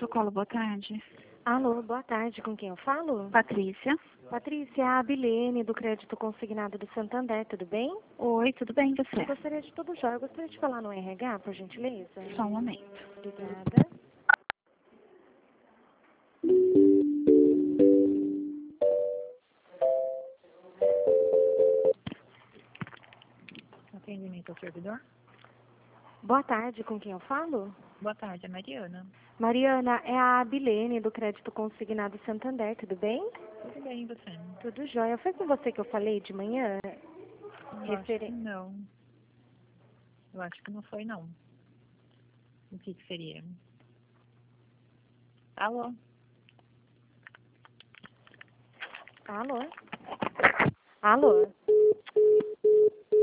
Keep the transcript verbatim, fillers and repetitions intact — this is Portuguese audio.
Protocolo, boa tarde. Alô, boa tarde. Com quem eu falo? Patrícia. Patrícia, a Abilene, do Crédito Consignado do Santander, tudo bem? Oi, tudo bem, Eu você? gostaria de tudo jóia. Eu gostaria de falar no R H, por gentileza. Só um momento. Obrigada. Atendimento ao servidor? Boa tarde, com quem eu falo? Boa tarde, é Mariana. Mariana, é a Abilene, do Crédito Consignado do Santander, tudo bem? Tudo bem, e você? Tudo jóia. Foi com você que eu falei de manhã? Eu acho que Referen... não. Eu acho que não foi, não. O que que seria? Alô? Alô? Alô?